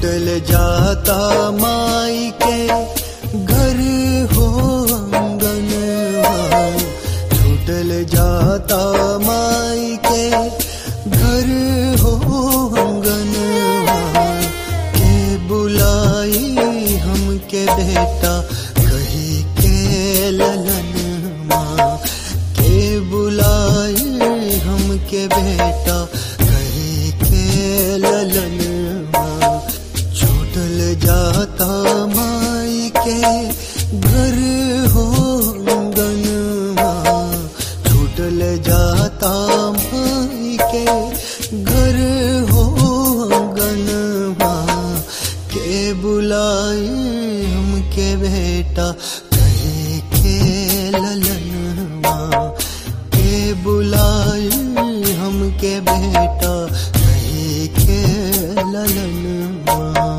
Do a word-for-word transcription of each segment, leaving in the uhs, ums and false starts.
छूटल जाता माई के घर हो अंगनवा, छूटल जाता माई के घर हो अंगनवा, के बुलाई हमके बेटा कही के ललन माँ, के बुलाई हमके बेटा कही के ललन माँ, छूटल जाता माई के घर हो अंगनवा, छूटल जाता माई के घर हो अंगनवा, के बुलाई हमके बेटा कहे के ललनवा, के बुलाई हमके बेटा कहे के ललनवा।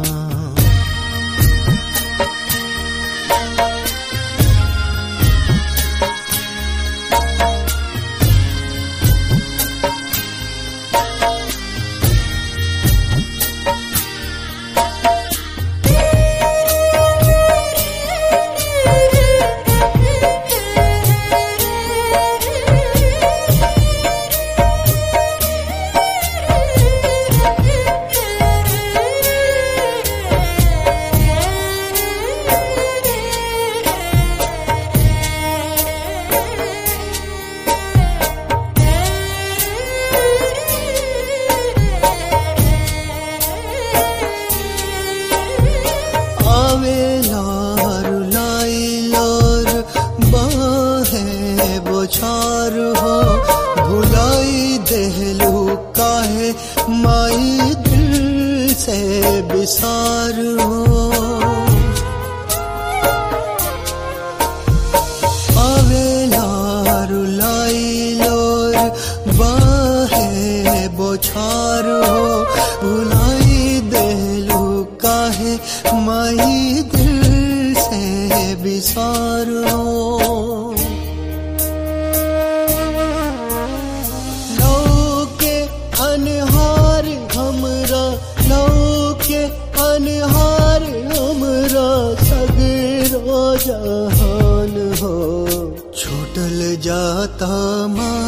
बोछार हो भुलाई देहलू काहे माई दिल से बिसार हो, आवेला रुलाई लोर बाहे बोछार हो भुलाई देहलू काहे माई दिल से बिसार हो। अनहार हमरा लौके अनहार हमरा सगरो जहान हो, छूटल जाता माँ